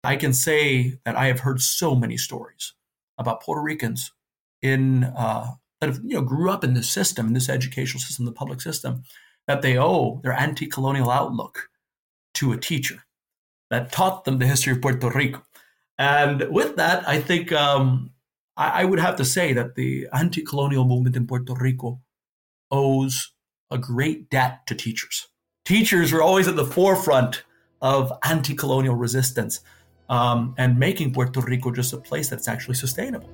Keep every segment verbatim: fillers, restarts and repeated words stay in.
I can say that I have heard so many stories about Puerto Ricans in uh, that have, you know, grew up in this system, in this educational system, the public system, that they owe their anti-colonial outlook to a teacher that taught them the history of Puerto Rico. And with that, I think um, I, I would have to say that the anti-colonial movement in Puerto Rico owes a great debt to teachers. Teachers were always at the forefront of anti-colonial resistance um, and making Puerto Rico just a place that's actually sustainable.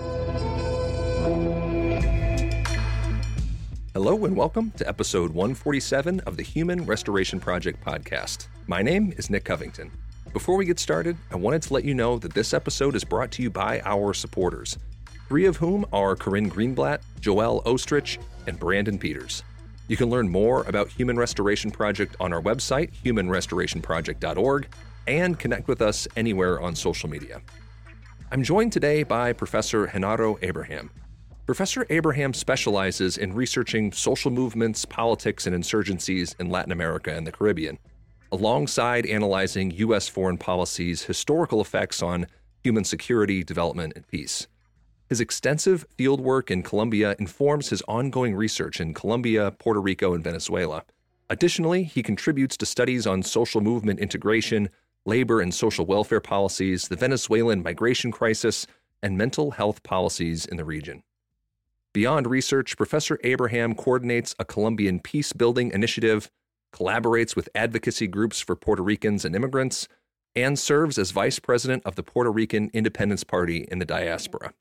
Hello and welcome to episode one forty-seven of the Human Restoration Project podcast. My name is Nick Covington. Before we get started, I wanted to let you know that this episode is brought to you by our supporters, three of whom are Corinne Greenblatt, Joelle Ostrich, and Brandon Peters. You can learn more about Human Restoration Project on our website, human restoration project dot org, and connect with us anywhere on social media. I'm joined today by Professor Genaro Abraham. Professor Abraham specializes in researching social movements, politics, and insurgencies in Latin America and the Caribbean, alongside analyzing U S foreign policy's historical effects on human security, development, and peace. His extensive fieldwork in Colombia informs his ongoing research in Colombia, Puerto Rico, and Venezuela. Additionally, he contributes to studies on social movement integration, labor and social welfare policies, the Venezuelan migration crisis, and mental health policies in the region. Beyond research, Professor Abraham coordinates a Colombian peace-building initiative, collaborates with advocacy groups for Puerto Ricans and immigrants, and serves as vice president of the Puerto Rican Independence Party in the diaspora.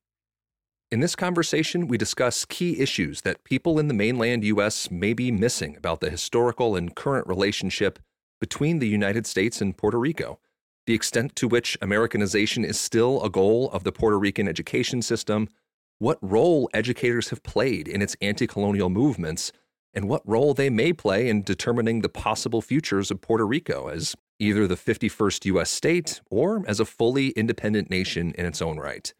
In this conversation, we discuss key issues that people in the mainland U S may be missing about the historical and current relationship between the United States and Puerto Rico, the extent to which Americanization is still a goal of the Puerto Rican education system, what role educators have played in its anti-colonial movements, and what role they may play in determining the possible futures of Puerto Rico as either the fifty-first U S state or as a fully independent nation in its own right.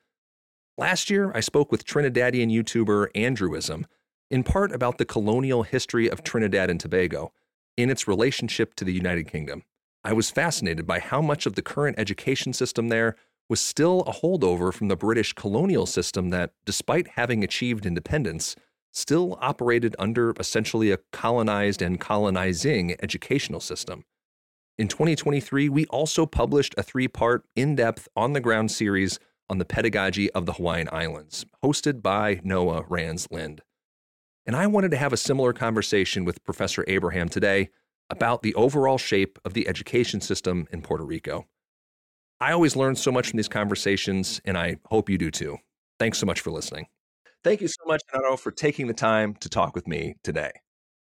Last year, I spoke with Trinidadian YouTuber Andrewism, in part about the colonial history of Trinidad and Tobago in its relationship to the United Kingdom. I was fascinated by how much of the current education system there was still a holdover from the British colonial system that, despite having achieved independence, still operated under essentially a colonized and colonizing educational system. In twenty twenty-three, we also published a three-part, in-depth, on-the-ground series on the pedagogy of the Hawaiian Islands, hosted by Noah Rands Lind. And I wanted to have a similar conversation with Professor Abraham today about the overall shape of the education system in Puerto Rico. I always learn so much from these conversations, and I hope you do too. Thanks so much for listening. Thank you so much, Genaro, for taking the time to talk with me today.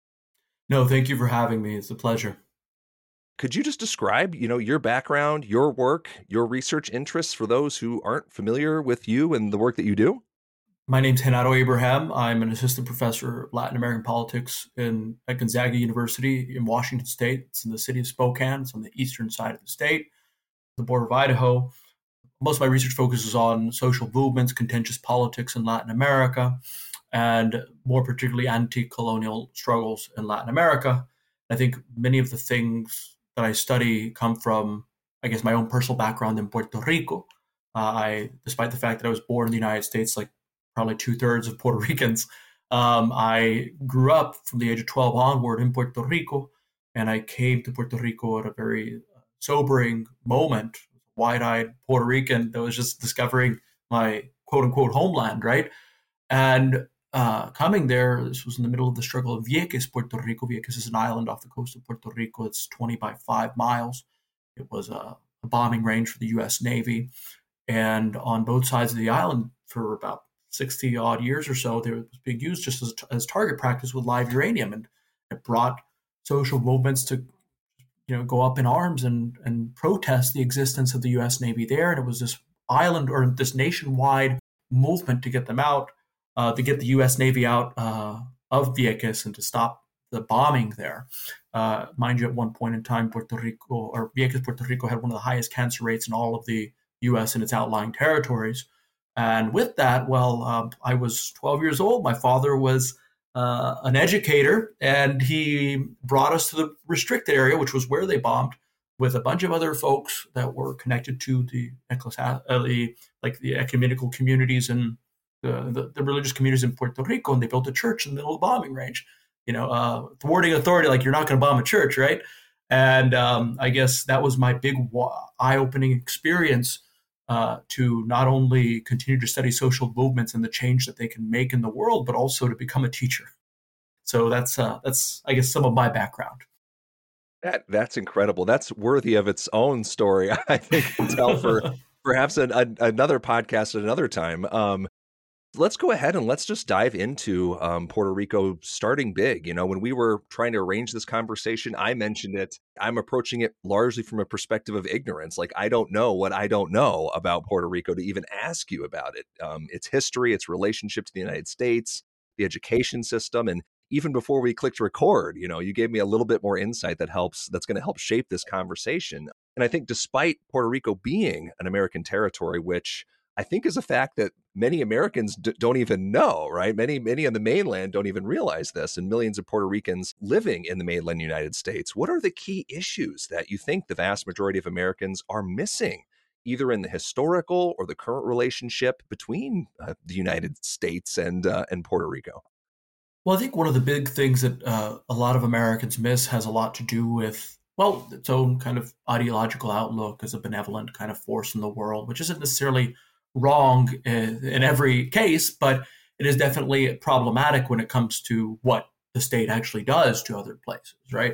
No, thank you for having me. It's a pleasure. Could you just describe, you know, your background, your work, your research interests for those who aren't familiar with you and the work that you do? My name's Genaro Abraham. I'm an assistant professor of Latin American politics in, at Gonzaga University in Washington State. It's in the city of Spokane. It's on the eastern side of the state, the border of Idaho. Most of my research focuses on social movements, contentious politics in Latin America, and more particularly anti-colonial struggles in Latin America. I think many of the things that I study come from, I guess, my own personal background in Puerto Rico. Uh, I, despite the fact that I was born in the United States, like probably two thirds of Puerto Ricans, um, I grew up from the age of twelve onward in Puerto Rico, and I came to Puerto Rico at a very sobering moment, wide-eyed Puerto Rican that was just discovering my quote-unquote homeland, right? And Uh, coming there, this was in the middle of the struggle of Vieques, Puerto Rico. Vieques is an island off the coast of Puerto Rico. It's twenty by five miles. It was a, a bombing range for the U S Navy. And on both sides of the island for about sixty odd years or so, there was being used just as, as target practice with live uranium. And it brought social movements to, you know, go up in arms and, and protest the existence of the U S Navy there. And it was this island or this nationwide movement to get them out. Uh, to get the U S Navy out uh, of Vieques and to stop the bombing there. Uh, mind you, at one point in time, Puerto Rico, or Vieques, Puerto Rico, had one of the highest cancer rates in all of the U S and its outlying territories. And with that, well, um, I was twelve years old. My father was uh, an educator, and he brought us to the restricted area, which was where they bombed, with a bunch of other folks that were connected to the, uh, the like the ecumenical communities and the, the, the religious communities in Puerto Rico, and they built a church in the middle of the bombing range. You know, uh, thwarting authority, like you're not going to bomb a church, right? And um, I guess that was my big eye-opening experience uh, to not only continue to study social movements and the change that they can make in the world, but also to become a teacher. So that's uh, that's I guess some of my background. That that's incredible. That's worthy of its own story, I think, to tell for perhaps an, a, another podcast at another time. Um, let's go ahead and let's just dive into um, Puerto Rico starting big. You know, when we were trying to arrange this conversation, I mentioned it. I'm approaching it largely from a perspective of ignorance. Like, I don't know what I don't know about Puerto Rico to even ask you about it. Um, its history, its relationship to the United States, the education system, and even before we clicked record, you know, you gave me a little bit more insight that helps, that's going to help shape this conversation. And I think despite Puerto Rico being an American territory, which I think is a fact that many Americans d- don't even know, right? Many, many on the mainland don't even realize this, and millions of Puerto Ricans living in the mainland United States. What are the key issues that you think the vast majority of Americans are missing, either in the historical or the current relationship between uh, the United States and uh, and Puerto Rico? Well, I think one of the big things that uh, a lot of Americans miss has a lot to do with, well, its own kind of ideological outlook as a benevolent kind of force in the world, which isn't necessarily wrong in, in every case, but it is definitely problematic when it comes to what the state actually does to other places, right?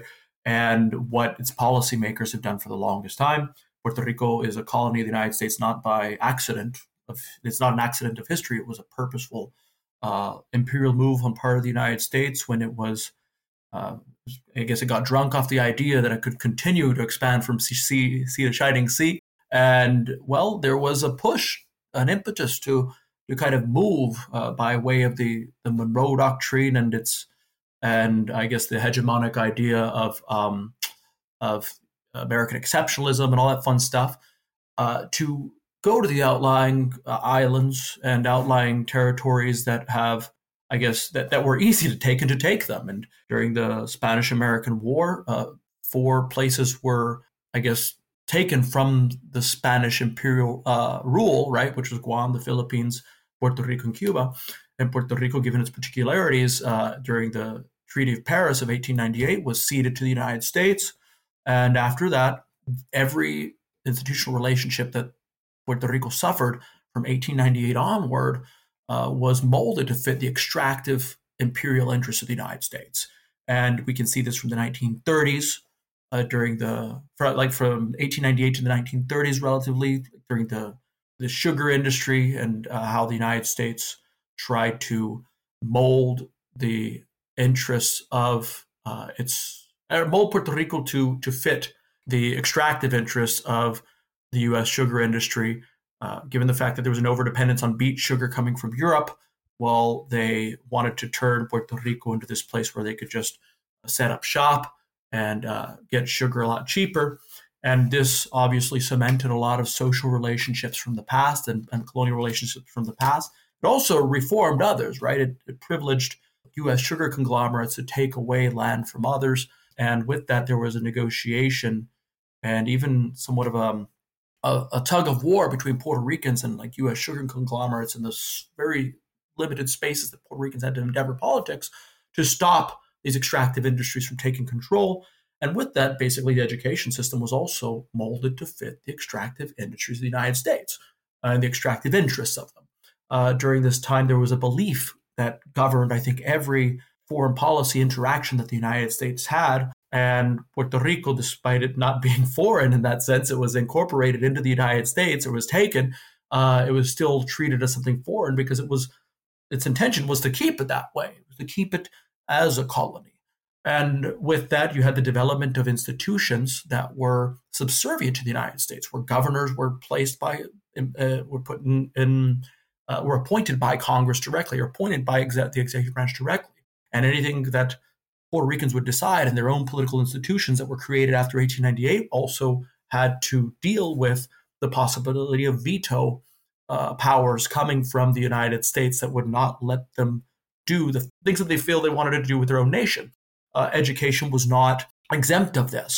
And what its policymakers have done for the longest time. Puerto Rico is a colony of the United States, not by accident. Of, it's not an accident of history. It was a purposeful Uh, imperial move on part of the United States when it was, uh, I guess it got drunk off the idea that it could continue to expand from sea, sea to shining sea. And, well, there was a push, an impetus to to kind of move uh, by way of the, the Monroe Doctrine and its, and I guess the hegemonic idea of, um, of American exceptionalism and all that fun stuff, uh, to go to the outlying uh, islands and outlying territories that have, I guess, that, that were easy to take and to take them. And during the Spanish-American War, uh, four places were, I guess, taken from the Spanish imperial uh, rule, right, which was Guam, the Philippines, Puerto Rico, and Cuba. And Puerto Rico, given its particularities uh, during the Treaty of Paris of eighteen ninety-eight, was ceded to the United States. And after that, every institutional relationship that Puerto Rico suffered from eighteen ninety-eight onward uh, was molded to fit the extractive imperial interests of the United States. And we can see this from the nineteen thirties, uh, during the, like from eighteen ninety-eight to the nineteen thirties relatively, during the, the sugar industry and uh, how the United States tried to mold the interests of uh, its, uh, mold Puerto Rico to, to fit the extractive interests of the U S sugar industry, uh, given the fact that there was an overdependence on beet sugar coming from Europe. Well, they wanted to turn Puerto Rico into this place where they could just set up shop and uh, get sugar a lot cheaper. And this obviously cemented a lot of social relationships from the past and, and colonial relationships from the past. It also reformed others, right? It, it privileged U S sugar conglomerates to take away land from others. And with that, there was a negotiation and even somewhat of a A, a tug of war between Puerto Ricans and like U S sugar conglomerates in this very limited spaces that Puerto Ricans had to endeavor politics to stop these extractive industries from taking control. And with that, basically, the education system was also molded to fit the extractive industries of the United States uh, and the extractive interests of them. Uh, during this time, there was a belief that governed, I think, every foreign policy interaction that the United States had. And Puerto Rico, despite it not being foreign in that sense, it was incorporated into the United States, it was taken, uh, it was still treated as something foreign because it was, its intention was to keep it that way, it was to keep it as a colony. And with that, you had the development of institutions that were subservient to the United States, where governors were placed by, uh, were put in, in uh, were appointed by Congress directly, or appointed by exe- the executive branch directly. And anything that Puerto Ricans would decide in their own political institutions that were created after eighteen ninety-eight also had to deal with the possibility of veto uh, powers coming from the United States that would not let them do the things that they feel they wanted to do with their own nation. Uh, education was not exempt of this.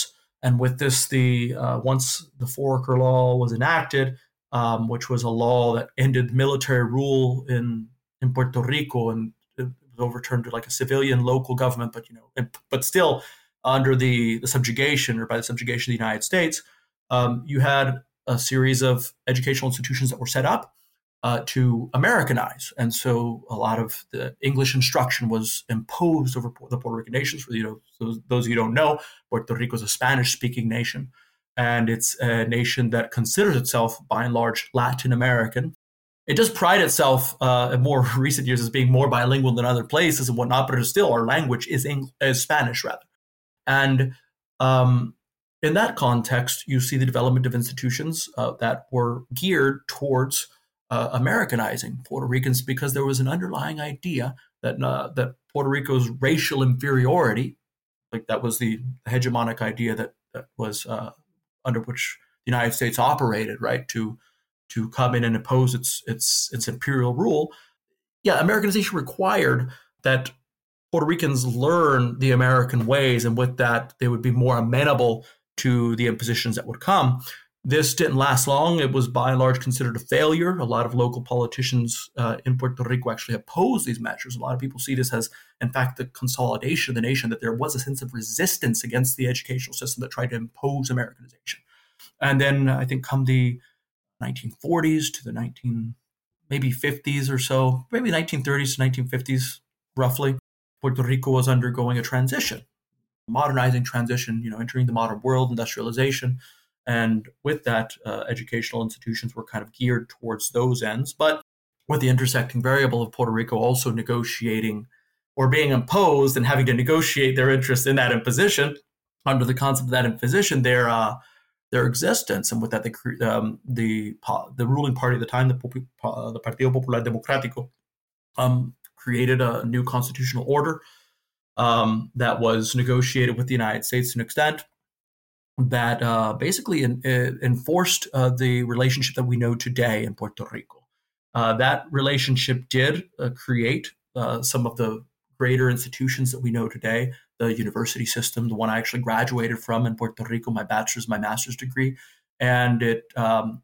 And with this, the uh, once the Foraker Law was enacted, um, which was a law that ended military rule in in Puerto Rico, and it was overturned to like a civilian local government, but you know, but still under the, the subjugation or by the subjugation of the United States, um, you had a series of educational institutions that were set up uh, to Americanize, and so a lot of the English instruction was imposed over the Puerto Rican nations. For you know, those, those of you who don't know, Puerto Rico is a Spanish-speaking nation, and it's a nation that considers itself, by and large, Latin American. It does pride itself uh, in more recent years as being more bilingual than other places and whatnot, but it is still, our language is, Eng- is Spanish, rather. And um, in that context, you see the development of institutions uh, that were geared towards uh, Americanizing Puerto Ricans, because there was an underlying idea that uh, that Puerto Rico's racial inferiority, like that was the hegemonic idea that, that was uh, under which the United States operated, right, to to come in and impose its its its imperial rule. Yeah, Americanization required that Puerto Ricans learn the American ways, and with that, they would be more amenable to the impositions that would come. This didn't last long. It was by and large considered a failure. A lot of local politicians uh, in Puerto Rico actually opposed these measures. A lot of people see this as, in fact, the consolidation of the nation, that there was a sense of resistance against the educational system that tried to impose Americanization. And then I think come the nineteen forties to the nineteen maybe fifties or so, maybe nineteen thirties to nineteen fifties, roughly, Puerto Rico was undergoing a transition, modernizing transition, you know, entering the modern world, industrialization. And with that, uh, educational institutions were kind of geared towards those ends. But with the intersecting variable of Puerto Rico also negotiating or being imposed and having to negotiate their interest in that imposition, under the concept of that imposition, their uh, their existence. And with that, the um, the the ruling party at the time, the, uh, the Partido Popular Democrático, um, created a new constitutional order um, that was negotiated with the United States to an extent that uh, basically in, in, enforced uh, the relationship that we know today in Puerto Rico. Uh, that relationship did uh, create uh, some of the greater institutions that we know today, the university system, the one I actually graduated from in Puerto Rico, my bachelor's, my master's degree. And it, um,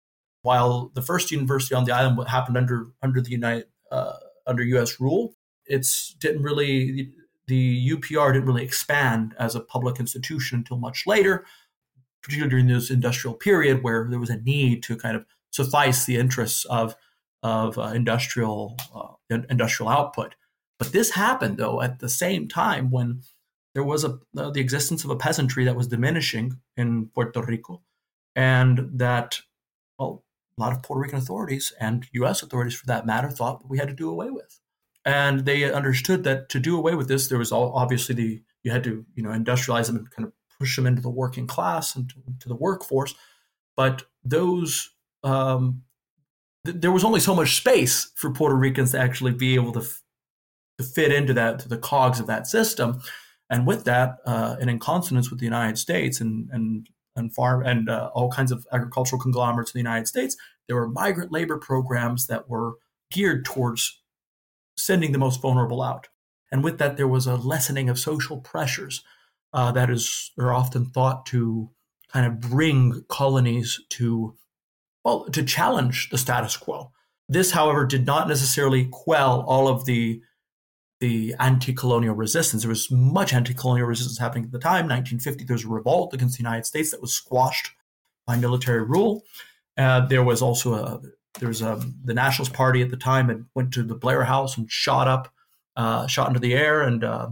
while the first university on the island happened under under the United uh, under U S rule, it's didn't really the U P R didn't really expand as a public institution until much later, particularly during this industrial period where there was a need to kind of suffice the interests of of uh, industrial uh, industrial output. But this happened though at the same time when there was a uh, the existence of a peasantry that was diminishing in Puerto Rico, and that well, a lot of Puerto Rican authorities and U S authorities, for that matter, thought that we had to do away with. And they understood that to do away with this, there was all, obviously the you had to you know industrialize them and kind of push them into the working class and to, to the workforce. But those um, th- there was only so much space for Puerto Ricans to actually be able to, f- to fit into that to the cogs of that system. And with that, uh, and in consonance with the United States and and and farm and uh, all kinds of agricultural conglomerates in the United States, there were migrant labor programs that were geared towards sending the most vulnerable out. And with that, there was a lessening of social pressures uh, that is are often thought to kind of bring colonies to, well, to challenge the status quo. This, however, did not necessarily quell all of the the anti-colonial resistance. There was much anti-colonial resistance happening at the time. nineteen fifty, there was a revolt against the United States that was squashed by military rule. Uh, there was also a there was a, the Nationalist Party at the time and went to the Blair House and shot up, uh, shot into the air, and uh,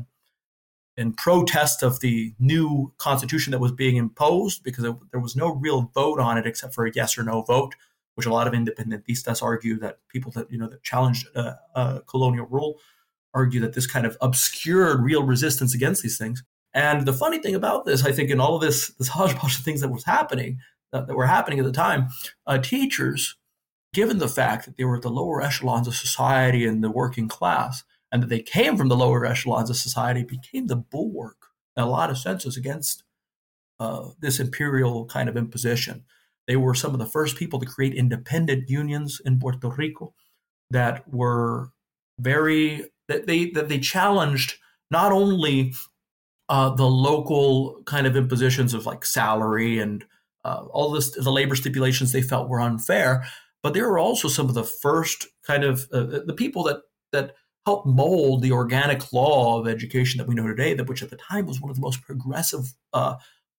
in protest of the new constitution that was being imposed, because it, there was no real vote on it except for a yes or no vote, which a lot of independentistas argue that people that you know that challenged uh, uh, colonial rule argue that this kind of obscured real resistance against these things. And the funny thing about this, I think, in all of this this hodgepodge of things that was happening, uh, that were happening at the time, uh, teachers, given the fact that they were at the lower echelons of society and the working class, and that they came from the lower echelons of society, became the bulwark in a lot of senses against uh, this imperial kind of imposition. They were some of the first people to create independent unions in Puerto Rico that were very that they that they challenged not only uh, the local kind of impositions of like salary and uh, all this, the labor stipulations they felt were unfair. But they were also some of the first kind of uh, the people that that helped mold the organic law of education that we know today, that which at the time was one of the most progressive uh,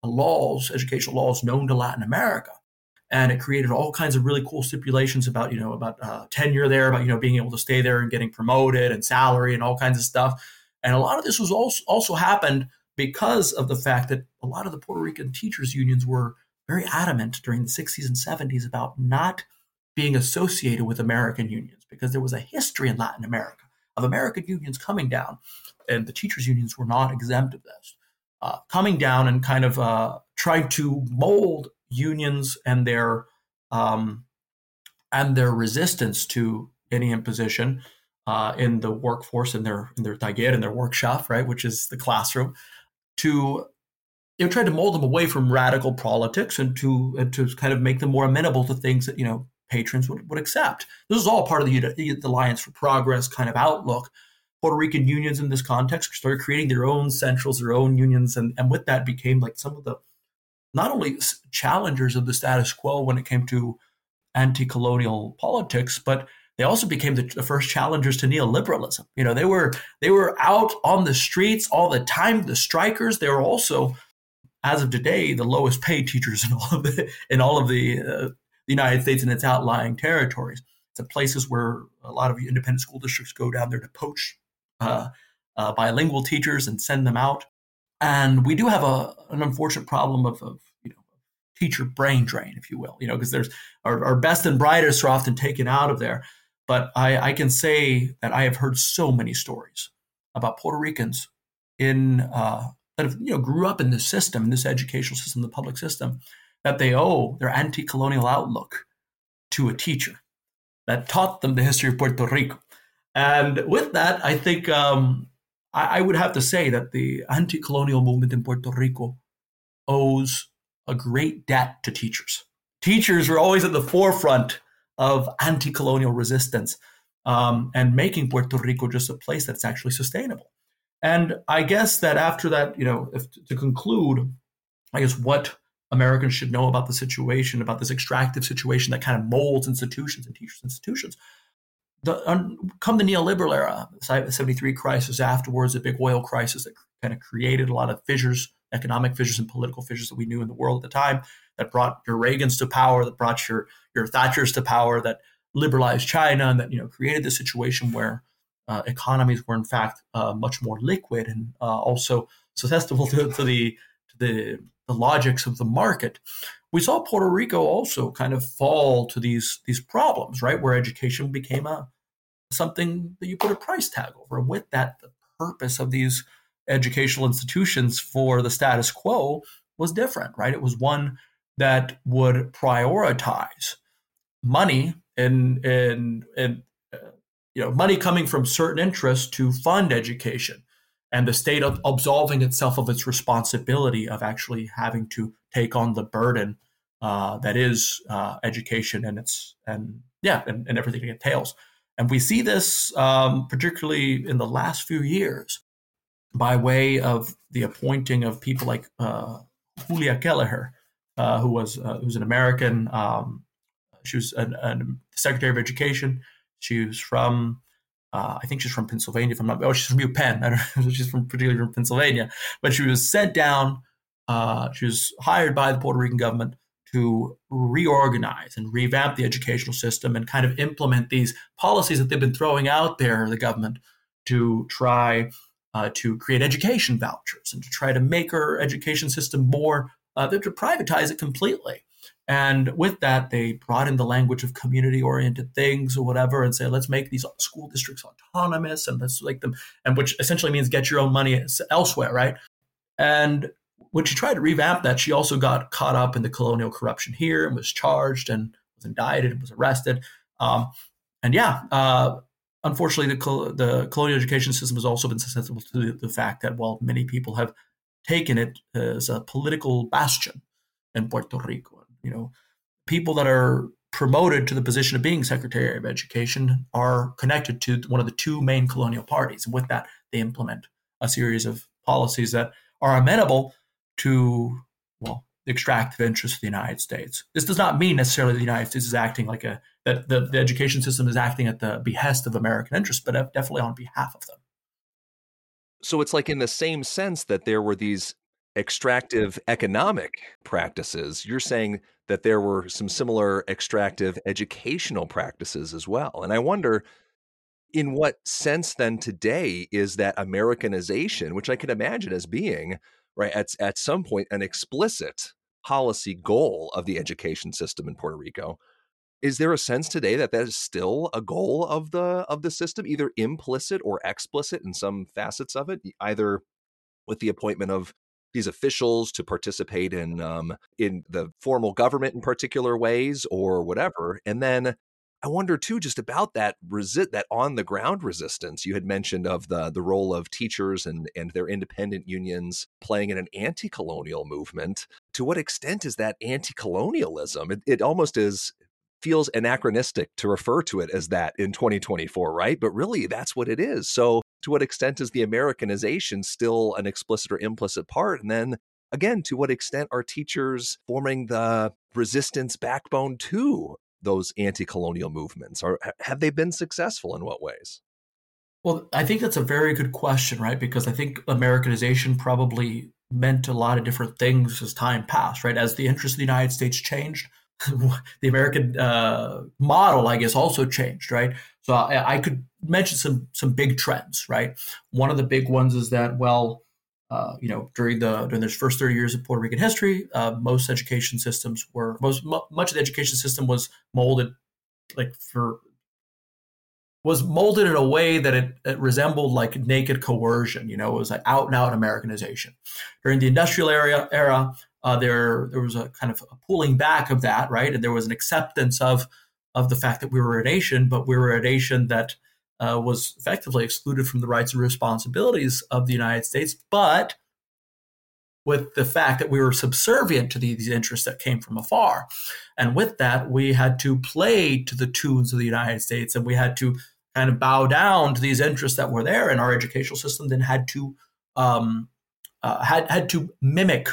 laws, educational laws known to Latin America. And it created all kinds of really cool stipulations about, you know, about uh, tenure there, about, you know, being able to stay there and getting promoted and salary and all kinds of stuff. And a lot of this was also, also happened because of the fact that a lot of the Puerto Rican teachers unions were very adamant during the sixties and seventies about not being associated with American unions, because there was a history in Latin America of American unions coming down, and the teachers unions were not exempt of this, uh, coming down and kind of uh, trying to mold unions and their um, and their resistance to any imposition uh, in the workforce, in their in their taller, in their workshop, right, which is the classroom, to you know try to mold them away from radical politics and to and to kind of make them more amenable to things that you know patrons would, would accept. This is all part of the, the Alliance for Progress kind of outlook. Puerto Rican unions in this context started creating their own centrals, their own unions, and, and with that became like some of the not only challengers of the status quo when it came to anti-colonial politics, but they also became the, the first challengers to neoliberalism. You know, they were they were out on the streets all the time. The strikers. They were also, as of today, the lowest paid teachers in all of the in all of the uh, the United States and its outlying territories. It's the places where a lot of independent school districts go down there to poach uh, uh, bilingual teachers and send them out. And we do have a an unfortunate problem of, of you know teacher brain drain, if you will, you know, because there's our, our best and brightest are often taken out of there. But I, I can say that I have heard so many stories about Puerto Ricans in uh, that have, you know grew up in this system, in this educational system, the public system, that they owe their anti-colonial outlook to a teacher that taught them the history of Puerto Rico. And with that, I think um, I, I would have to say that the anti-colonial movement in Puerto Rico owes a great debt to teachers. Teachers were always at the forefront of anti-colonial resistance um, and making Puerto Rico just a place that's actually sustainable. And I guess that after that, you know, if, to conclude, I guess what Americans should know about the situation, about this extractive situation that kind of molds institutions and teachers' institutions. The, um, come the neoliberal era, the seventy-three crisis, afterwards, the big oil crisis that kind of created a lot of fissures, economic fissures and political fissures that we knew in the world at the time, that brought your Reagans to power, that brought your your Thatchers to power, that liberalized China, and that you know created this situation where uh, economies were in fact uh, much more liquid and uh, also susceptible to, to the to the the logics of the market. We saw Puerto Rico also kind of fall to these these problems, right, where education became a something that you put a price tag over. And with that, the purpose of these educational institutions for the status quo was different, right? It was one that would prioritize money and and and uh, you know money coming from certain interests to fund education, and the state of absolving itself of its responsibility of actually having to take on the burden uh, that is uh, education and its and yeah and, and everything it entails. And we see this um, particularly in the last few years by way of the appointing of people like uh, Julia Kelleher, uh, who was uh, who's an American. Um, she was an, an Secretary of Education. She was from Uh, I think she's from Pennsylvania. If I'm not, oh, she's from UPenn. I don't know. She's from particularly from Pennsylvania, but she was sent down. Uh, she was hired by the Puerto Rican government to reorganize and revamp the educational system and kind of implement these policies that they've been throwing out there, the government, to try uh, to create education vouchers and to try to make our education system more, uh, to privatize it completely. And with that, they brought in the language of community-oriented things or whatever and say, let's make these school districts autonomous and let's make them, and which essentially means get your own money elsewhere, right? And when she tried to revamp that, she also got caught up in the colonial corruption here and was charged and was indicted and was arrested. Um, and yeah, uh, unfortunately, the, col- the colonial education system has also been susceptible to the, the fact that, well, many people have taken it as a political bastion in Puerto Rico. You know, people that are promoted to the position of being Secretary of Education are connected to one of the two main colonial parties. And with that, they implement a series of policies that are amenable to, well, the extractive interests of the United States. This does not mean necessarily the United States is acting like a, that the, the education system is acting at the behest of American interests, but definitely on behalf of them. So it's like in the same sense that there were these extractive economic practices, you're saying that there were some similar extractive educational practices as well. And I wonder, in what sense then today is that Americanization, which I can imagine as being, right, at, at some point an explicit policy goal of the education system in Puerto Rico, is there a sense today that that is still a goal of the of the system, either implicit or explicit in some facets of it, either with the appointment of these officials to participate in um, in the formal government in particular ways or whatever? And then I wonder too, just about that resi- that on the ground resistance you had mentioned of the the role of teachers and and their independent unions playing in an anti-colonial movement. To what extent is that anti-colonialism? It, it almost is feels anachronistic to refer to it as that in twenty twenty-four, right? But really, that's what it is. So to what extent is the Americanization still an explicit or implicit part? And then again, to what extent are teachers forming the resistance backbone to those anti-colonial movements? Or have they been successful in what ways? Well, I think that's a very good question, right? Because I think Americanization probably meant a lot of different things as time passed, right? As the interests of the United States changed, the American uh, model, I guess, also changed, right? So I, I could mention some some big trends, right? One of the big ones is that, well, uh, you know, during the during the first thirty years of Puerto Rican history, uh, most education systems were most much of the education system was molded like for was molded in a way that it, it resembled like naked coercion. You know, it was like out and out Americanization. During the industrial era, era uh, there there was a kind of a pulling back of that, right? And there was an acceptance of of the fact that we were a nation, but we were a nation that uh, was effectively excluded from the rights and responsibilities of the United States, but with the fact that we were subservient to these interests that came from afar. And with that, we had to play to the tunes of the United States, and we had to kind of bow down to these interests that were there. And our educational system then had to um, uh, had had to mimic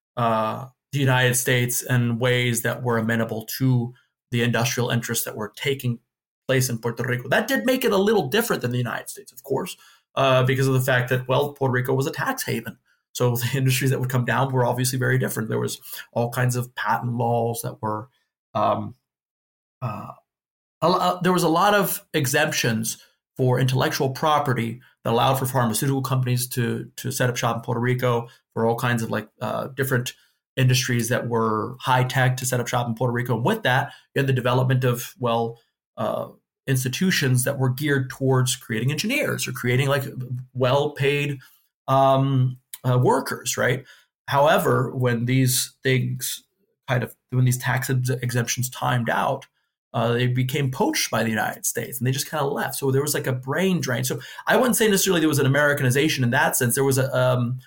uh, the United States in ways that were amenable to the industrial interests that were taking place in Puerto Rico. That did make it a little different than the United States, of course, uh, because of the fact that, well, Puerto Rico was a tax haven. So the industries that would come down were obviously very different. There was all kinds of patent laws that were, um, uh, a, there was a lot of exemptions for intellectual property that allowed for pharmaceutical companies to to set up shop in Puerto Rico, for all kinds of like uh, different industries that were high tech to set up shop in Puerto Rico. And with that, you had the development of, well, uh, institutions that were geared towards creating engineers or creating like well-paid um, uh, workers, right? However, when these things kind of, when these tax ex- exemptions timed out, uh, they became poached by the United States and they just kind of left. So there was like a brain drain. So I wouldn't say necessarily there was an Americanization in that sense. There was a, um,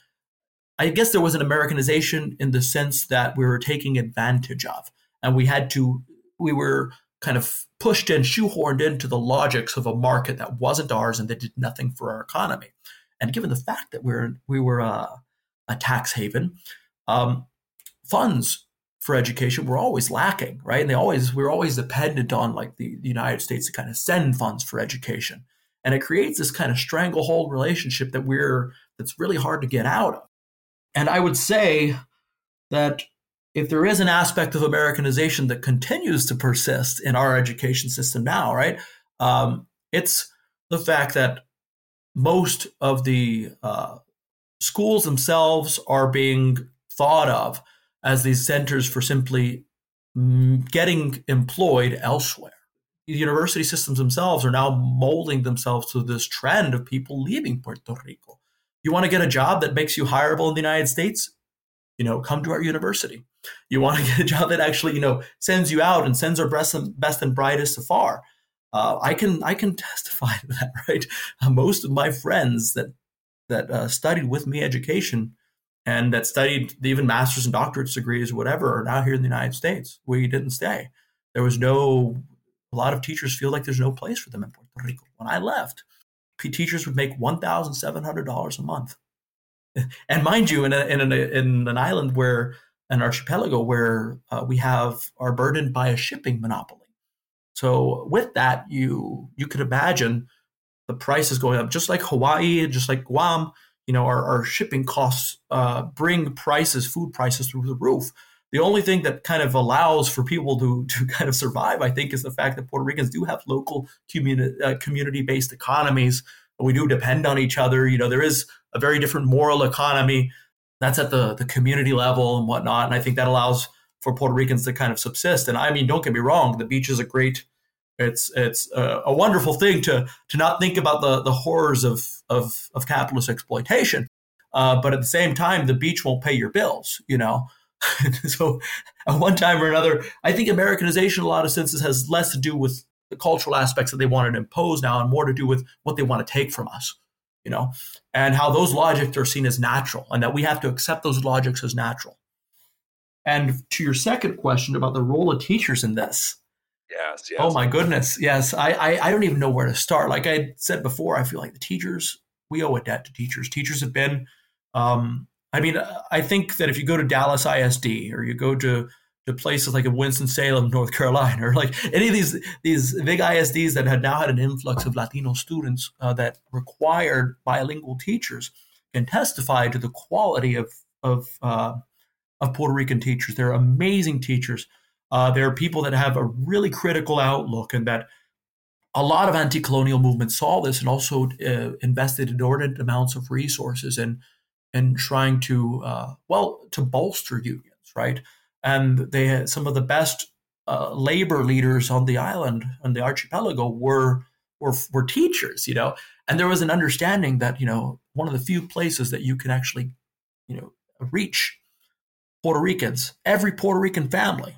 I guess there was an Americanization in the sense that we were taking advantage of, and we had to, we were kind of pushed and shoehorned into the logics of a market that wasn't ours and that did nothing for our economy. And given the fact that we're we were a, a tax haven, um, funds for education were always lacking, right? And they always we were always dependent on like the, the United States to kind of send funds for education, and it creates this kind of stranglehold relationship that we're that's really hard to get out of. And I would say that if there is an aspect of Americanization that continues to persist in our education system now, right, um, it's the fact that most of the uh, schools themselves are being thought of as these centers for simply mm, getting employed elsewhere. The university systems themselves are now molding themselves to this trend of people leaving Puerto Rico. You want to get a job that makes you hireable in the United States? You know, come to our university. You want to get a job that actually, you know, sends you out and sends our best and, best and brightest afar. Uh, I can I can testify to that, right? Uh, most of my friends that that uh, studied with me education and that studied even master's and doctorate degrees, whatever, are now here in the United States. We didn't stay. There was no. A lot of teachers feel like there's no place for them in Puerto Rico. When I left, teachers would make one thousand seven hundred dollars a month. And mind you, in, a, in, an, in an island where, an archipelago where uh, we have are burdened by a shipping monopoly. So with that, you you could imagine the prices going up, just like Hawaii, just like Guam. You know, our, our shipping costs uh, bring prices, food prices through the roof. The only thing that kind of allows for people to to kind of survive, I think, is the fact that Puerto Ricans do have local communi- uh, community-based economies. We do depend on each other. You know, there is a very different moral economy that's at the, the community level and whatnot. And I think that allows for Puerto Ricans to kind of subsist. And I mean, don't get me wrong, the beach is a great, it's it's a, a wonderful thing to to not think about the, the horrors of, of, of capitalist exploitation. Uh, but at the same time, the beach won't pay your bills, you know? So at one time or another, I think Americanization in a lot of senses has less to do with the cultural aspects that they wanted to impose now and more to do with what they want to take from us, you know, and how those logics are seen as natural and that we have to accept those logics as natural. And to your second question about the role of teachers in this. Yes, yes. Oh, my goodness. Yes. I, I, I don't even know where to start. Like I said before, I feel like the teachers, we owe a debt to teachers. Teachers have been, um, I mean, I think that if you go to Dallas I S D or you go to to places like in Winston-Salem, North Carolina, or like any of these these big I S Ds that had now had an influx of Latino students uh, that required bilingual teachers, can testify to the quality of of uh, of Puerto Rican teachers. They're amazing teachers. Uh, there are people that have a really critical outlook, and that a lot of anti-colonial movements saw this and also uh, invested inordinate amounts of resources in in trying to uh, well to bolster unions, right? And they had some of the best uh, labor leaders on the island, on the archipelago, were, were were teachers, you know. And there was an understanding that, you know, one of the few places that you can actually, you know, reach Puerto Ricans, every Puerto Rican family,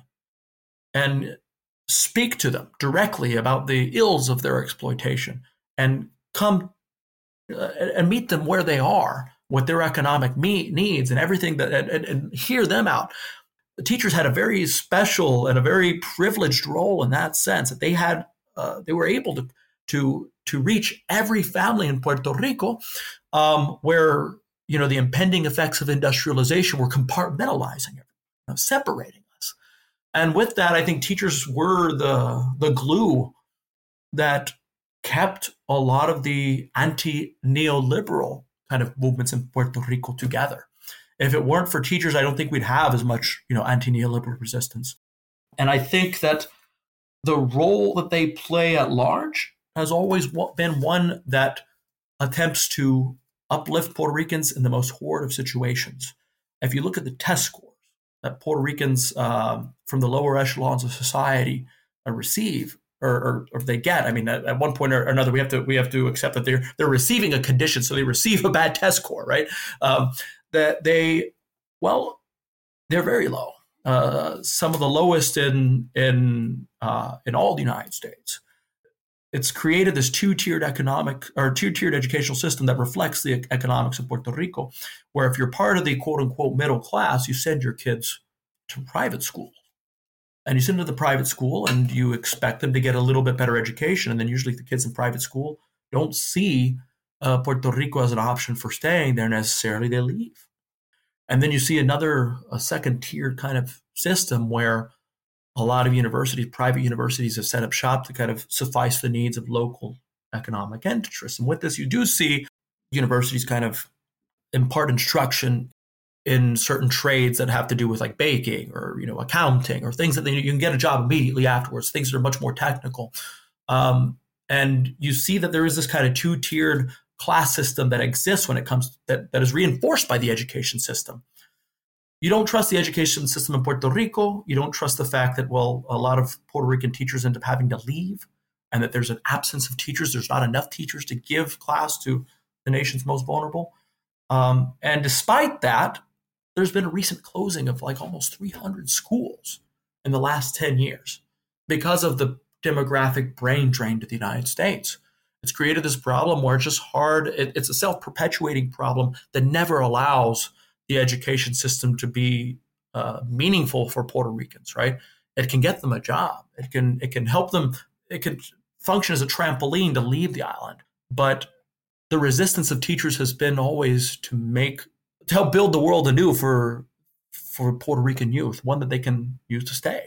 and speak to them directly about the ills of their exploitation, and come uh, and meet them where they are, with their economic me- needs and everything, that and, and hear them out. The teachers had a very special and a very privileged role in that sense, that they had uh, they were able to to to reach every family in Puerto Rico, um, where, you know, the impending effects of industrialization were compartmentalizing it, you know, separating us. And with that, I think teachers were the the glue that kept a lot of the anti-neoliberal kind of movements in Puerto Rico together. If it weren't for teachers, I don't think we'd have as much, you know, anti-neoliberal resistance. And I think that the role that they play at large has always been one that attempts to uplift Puerto Ricans in the most horrid of situations. If you look at the test scores that Puerto Ricans um, from the lower echelons of society uh, receive, or, or, or they get, I mean, at, at one point or another, we have to we have to accept that they're they're receiving a condition, so they receive a bad test score, right? Um, that they, well, they're very low. Uh, some of the lowest in in uh, in all the United States. It's created this two-tiered economic or two-tiered educational system that reflects the economics of Puerto Rico, where if you're part of the quote-unquote middle class, you send your kids to private school. And you send them to the private school and you expect them to get a little bit better education. And then usually the kids in private school don't see uh, Puerto Rico as an option for staying there necessarily. They leave. And then you see another, a second-tiered kind of system where a lot of universities, private universities, have set up shop to kind of suffice the needs of local economic interests. And with this, you do see universities kind of impart instruction in certain trades that have to do with like baking or, you know, accounting or things that they, you can get a job immediately afterwards, things that are much more technical. Um, and you see that there is this kind of two-tiered class system that exists when it comes that, that is reinforced by the education system. You don't trust the education system in Puerto Rico. You don't trust the fact that, well, a lot of Puerto Rican teachers end up having to leave and that there's an absence of teachers. There's not enough teachers to give class to the nation's most vulnerable. Um, and despite that, there's been a recent closing of like almost three hundred schools in the last ten years because of the demographic brain drain to the United States. It's created this problem where it's just hard. It, it's a self-perpetuating problem that never allows the education system to be uh, meaningful for Puerto Ricans, right? It can get them a job. It can it can help them. It can function as a trampoline to leave the island. But the resistance of teachers has been always to make to help build the world anew for for Puerto Rican youth, one that they can use to stay.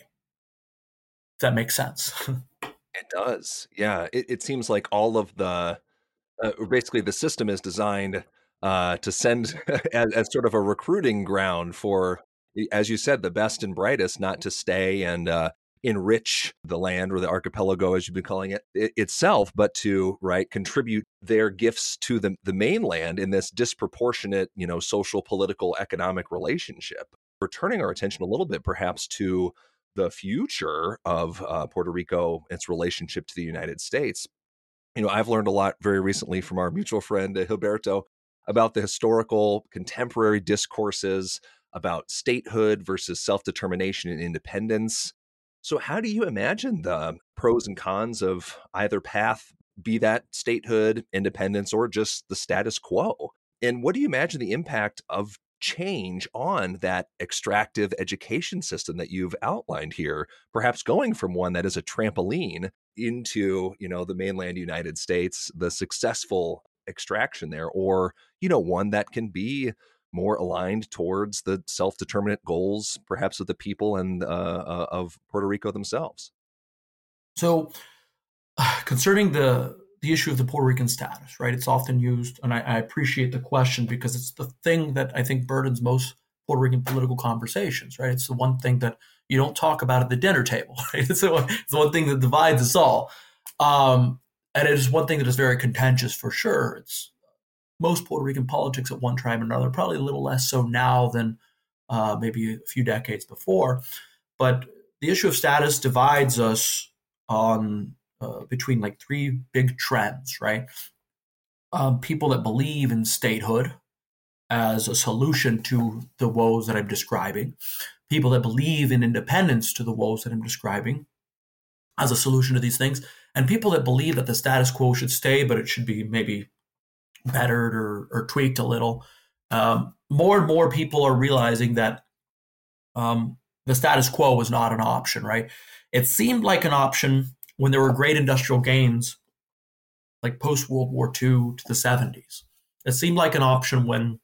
If that makes sense. It does. Yeah. It, it seems like all of the, uh, basically the system is designed uh, to send as, as sort of a recruiting ground for, as you said, the best and brightest, not to stay and uh, enrich the land or the archipelago, as you've been calling it, it itself, but to, right, contribute their gifts to the, the mainland in this disproportionate, you know, social, political, economic relationship. We're turning our attention a little bit perhaps to the future of uh, Puerto Rico, its relationship to the United States. You know, I've learned a lot very recently from our mutual friend, uh, Gilberto, about the historical contemporary discourses about statehood versus self-determination and independence. So how do you imagine the pros and cons of either path, be that statehood, independence, or just the status quo? And what do you imagine the impact of change on that extractive education system that you've outlined here, perhaps going from one that is a trampoline into, you know, the mainland United States, the successful extraction there, or, you know, one that can be more aligned towards the self-determinate goals, perhaps of the people and uh, uh, of Puerto Rico themselves? So uh, concerning the the issue of the Puerto Rican status, right? It's often used, and I, I appreciate the question because it's the thing that I think burdens most Puerto Rican political conversations, right? It's the one thing that you don't talk about at the dinner table, right? It's the one, it's the one thing that divides us all. Um, and it is one thing that is very contentious for sure. It's most Puerto Rican politics at one time or another, probably a little less so now than uh, maybe a few decades before. But the issue of status divides us on uh, between like three big trends, right? Um, people that believe in statehood as a solution to the woes that I'm describing, people that believe in independence to the woes that I'm describing as a solution to these things, and people that believe that the status quo should stay, but it should be maybe bettered or, or tweaked a little. Um, more and more people are realizing that um, the status quo was not an option, right? It seemed like an option when there were great industrial gains, like post-World War Two to the seventies. It seemed like an option when,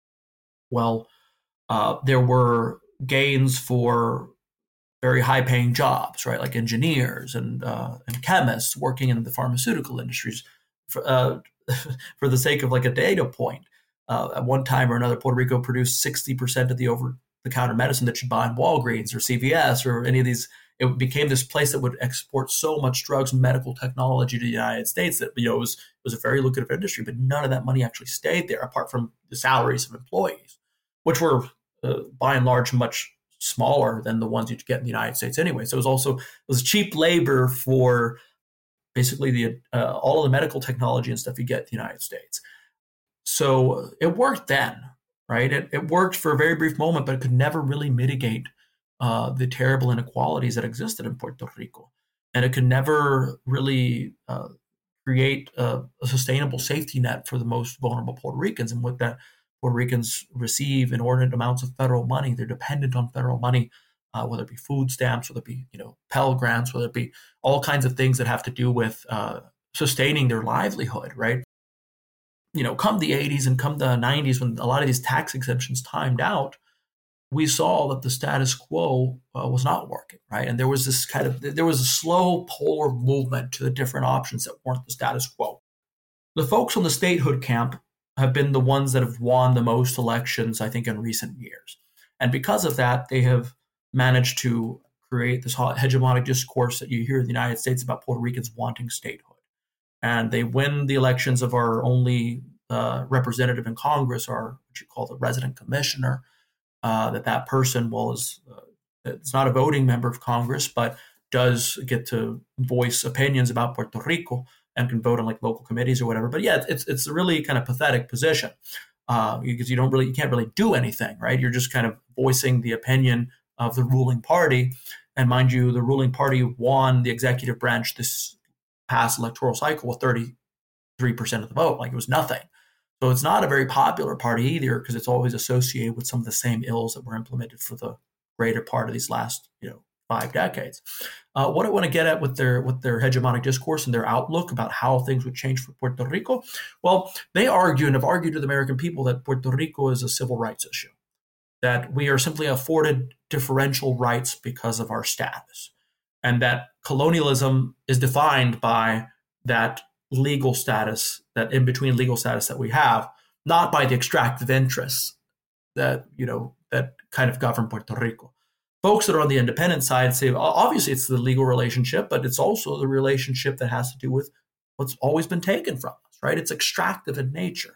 well, uh, there were gains for very high-paying jobs, right? Like engineers and uh, and chemists working in the pharmaceutical industries. For, uh, for the sake of like a data point, uh, at one time or another, Puerto Rico produced sixty percent of the over-the-counter medicine that you buy in Walgreens or C V S or any of these. It became this place that would export so much drugs and medical technology to the United States that, you know, it was, it was a very lucrative industry, but none of that money actually stayed there apart from the salaries of employees, which were uh, by and large much smaller than the ones you'd get in the United States anyway. So it was also, it was cheap labor for basically the uh, all of the medical technology and stuff you get in the United States. So it worked then, right? It, it worked for a very brief moment, but it could never really mitigate uh, the terrible inequalities that existed in Puerto Rico. And it could never really uh, create a, a sustainable safety net for the most vulnerable Puerto Ricans. And with that, Puerto Ricans receive inordinate amounts of federal money. They're dependent on federal money, uh, whether it be food stamps, whether it be, you know, Pell Grants, whether it be all kinds of things that have to do with uh, sustaining their livelihood, right? You know, come the eighties and come the nineties, when a lot of these tax exemptions timed out, we saw that the status quo uh, was not working, right? And there was this kind of, there was a slow polar movement to the different options that weren't the status quo. The folks on the statehood camp have been the ones that have won the most elections, I think, in recent years. And because of that, they have managed to create this hegemonic discourse that you hear in the United States about Puerto Ricans wanting statehood. And they win the elections of our only uh, representative in Congress, or what you call the resident commissioner, uh, that that person well is uh, it's not a voting member of Congress, but does get to voice opinions about Puerto Rico and can vote on like local committees or whatever. But yeah, it's it's a really kind of pathetic position uh, because you don't really you can't really do anything, right? You're just kind of voicing the opinion of the ruling party. And mind you, the ruling party won the executive branch this past electoral cycle with thirty-three percent of the vote. Like it was nothing. So it's not a very popular party either because it's always associated with some of the same ills that were implemented for the greater part of these last, you know, five decades. Uh, what I want to get at with their with their hegemonic discourse and their outlook about how things would change for Puerto Rico, well, they argue and have argued to the American people that Puerto Rico is a civil rights issue, that we are simply afforded differential rights because of our status, and that colonialism is defined by that legal status, that in-between legal status that we have, not by the extractive interests that, you know, that kind of govern Puerto Rico. Folks that are on the independent side say, obviously it's the legal relationship, but it's also the relationship that has to do with what's always been taken from us, right? It's extractive in nature.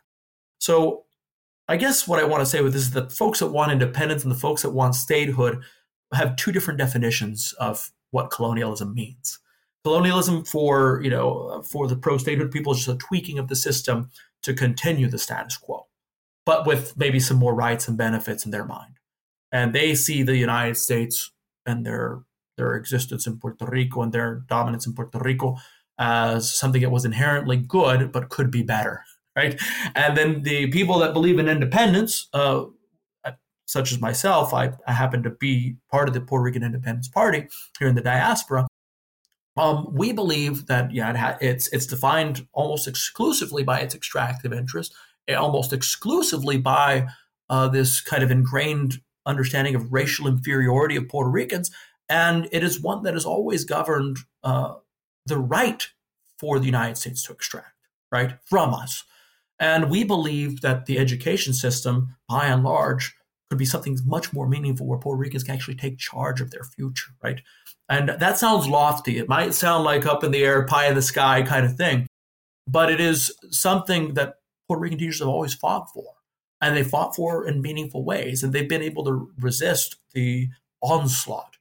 So I guess what I want to say with this is that folks that want independence and the folks that want statehood have two different definitions of what colonialism means. Colonialism for, you know, for the pro-statehood people is just a tweaking of the system to continue the status quo, but with maybe some more rights and benefits in their mind. And they see the United States and their their existence in Puerto Rico and their dominance in Puerto Rico as something that was inherently good, but could be better, right? And then the people that believe in independence, uh, such as myself, I, I happen to be part of the Puerto Rican Independence Party here in the diaspora. Um, we believe that yeah, it ha- it's it's defined almost exclusively by its extractive interest, almost exclusively by uh, this kind of ingrained understanding of racial inferiority of Puerto Ricans, and it is one that has always governed uh, the right for the United States to extract, right, from us. And we believe that the education system, by and large, could be something much more meaningful where Puerto Ricans can actually take charge of their future, right? And that sounds lofty. It might sound like up in the air, pie in the sky kind of thing, but it is something that Puerto Rican teachers have always fought for. And they fought for in meaningful ways, and they've been able to resist the onslaught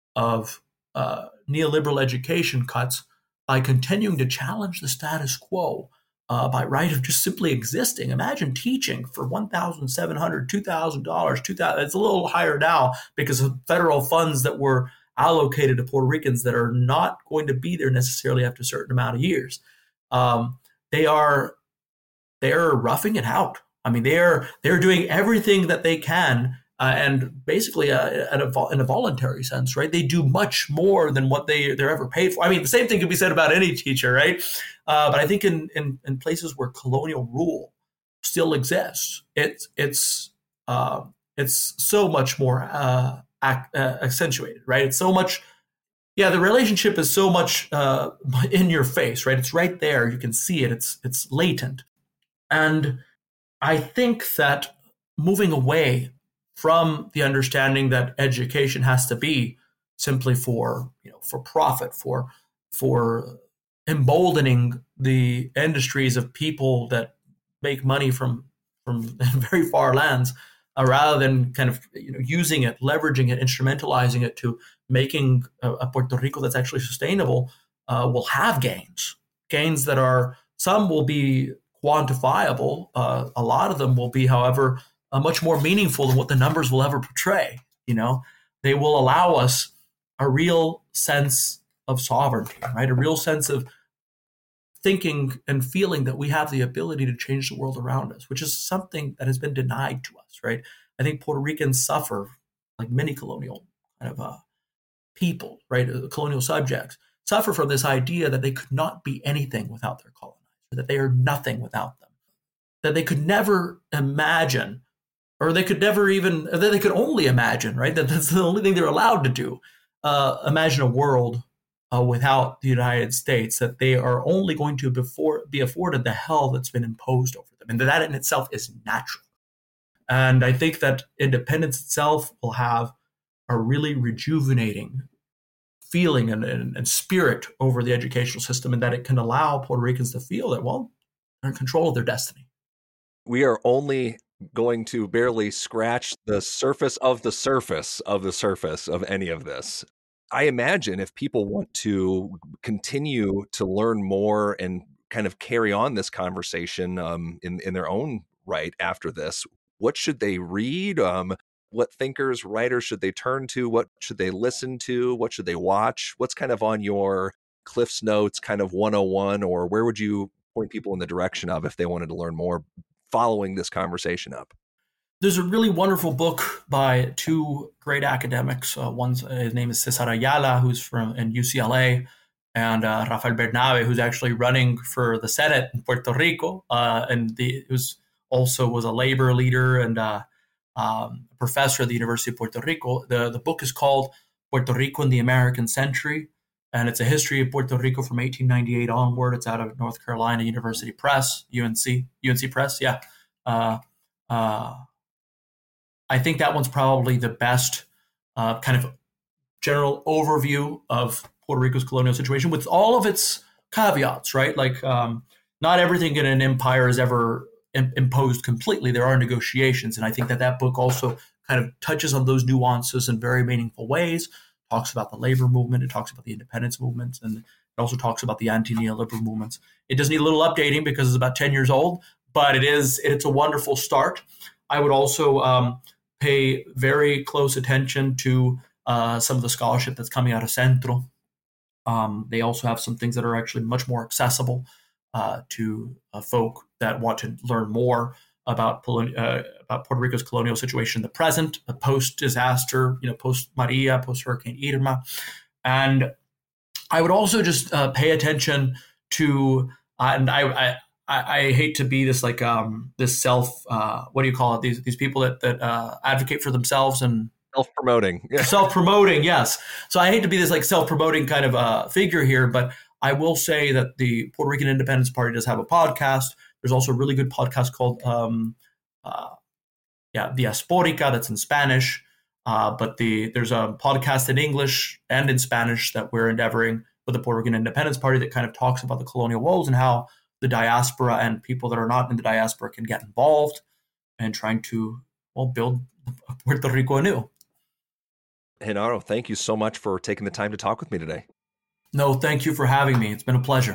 of uh, neoliberal education cuts by continuing to challenge the status quo uh, by right of just simply existing. Imagine teaching for one thousand seven hundred dollars, two thousand dollars, two thousand dollars. It's a little higher now because of federal funds that were allocated to Puerto Ricans that are not going to be there necessarily after a certain amount of years. Um, they are they're roughing it out. I mean, they're they're doing everything that they can, uh, and basically, uh, at a, in a voluntary sense, right? They do much more than what they they're ever paid for. I mean, the same thing could be said about any teacher, right? Uh, but I think in, in in places where colonial rule still exists, it's it's uh, it's so much more uh, ac- uh, accentuated, right? It's so much. Yeah, the relationship is so much uh, in your face, right? It's right there. You can see it. It's it's latent, and I think that moving away from the understanding that education has to be simply for, you know, for profit, for for emboldening the industries of people that make money from from very far lands, uh, rather than kind of, you know, using it, leveraging it, instrumentalizing it to making a, a Puerto Rico that's actually sustainable, uh, will have gains, gains that are, some will be quantifiable. Uh, a lot of them will be, however, uh, much more meaningful than what the numbers will ever portray. You know, they will allow us a real sense of sovereignty, right? A real sense of thinking and feeling that we have the ability to change the world around us, which is something that has been denied to us, right? I think Puerto Ricans suffer, like many colonial kind of uh, people, right? Uh, colonial subjects suffer from this idea that they could not be anything without their colonizer, that they are nothing without them, that they could never imagine, or they could never even, that they could only imagine, right? That that's the only thing they're allowed to do. Uh, imagine a world uh, without the United States, that they are only going to before, be afforded the hell that's been imposed over them. And that in itself is natural. And I think that independence itself will have a really rejuvenating feeling and, and, and spirit over the educational system, and that it can allow Puerto Ricans to feel that, well, they're in control of their destiny. We are only going to barely scratch the surface of the surface of the surface of any of this. I imagine if people want to continue to learn more and kind of carry on this conversation um, in, in their own right after this, what should they read? Um, what thinkers, writers should they turn to? What should they listen to? What should they watch? What's kind of on your Cliff's Notes kind of one oh one, or where would you point people in the direction of if they wanted to learn more following this conversation up? there's a really wonderful book by two great academics. Uh, one's his name is Cesar Ayala, who's from in U C L A, and uh, Rafael Bernabe, who's actually running for the Senate in Puerto Rico, uh, and the was also was a labor leader and uh, um, a professor at the University of Puerto Rico. The the book is called Puerto Rico in the American Century, and it's a history of Puerto Rico from eighteen ninety-eight onward. It's out of North Carolina University Press, U N C, U N C Press, yeah. Uh, uh, I think that one's probably the best uh, kind of general overview of Puerto Rico's colonial situation with all of its caveats, right? Like um, not everything in an empire is ever im- imposed completely. There are negotiations. And I think that that book also kind of touches on those nuances in very meaningful ways, talks about the labor movement, it talks about the independence movement, and it also talks about the anti-neoliberal movements. It does need a little updating because it's about ten years old, but it is, it's a wonderful start. I would also um, pay very close attention to uh, some of the scholarship that's coming out of Centro. Um, they also have some things that are actually much more accessible uh, to uh, folk that want to learn more about uh, about Puerto Rico's colonial situation in the present, the post-disaster, you know, post-Maria, post-Hurricane Irma. And I would also just uh, pay attention to, uh, and I, I I, I hate to be this like um, this self, uh, what do you call it? These these people that that uh, advocate for themselves and self-promoting, yeah. self-promoting, yes. So I hate to be this like self-promoting kind of uh, figure here, but I will say that the Puerto Rican Independence Party does have a podcast. There's also a really good podcast called, um, uh, yeah, Diasporica, that's in Spanish. Uh, but the there's a podcast in English and in Spanish that we're endeavoring with the Puerto Rican Independence Party that kind of talks about the colonial woes and how the diaspora and people that are not in the diaspora can get involved and trying to, well, build Puerto Rico anew. Genaro, thank you so much for taking the time to talk with me today. No, thank you for having me. It's been a pleasure.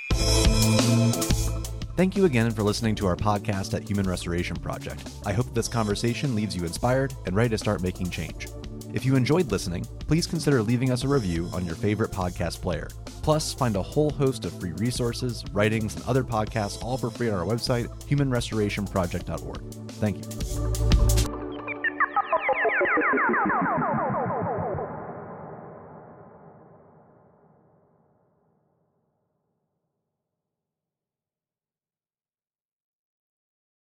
Thank you again for listening to our podcast at Human Restoration Project. I hope this conversation leaves you inspired and ready to start making change. If you enjoyed listening, please consider leaving us a review on your favorite podcast player. Plus, find a whole host of free resources, writings, and other podcasts all for free on our website, human restoration project dot org. Thank you.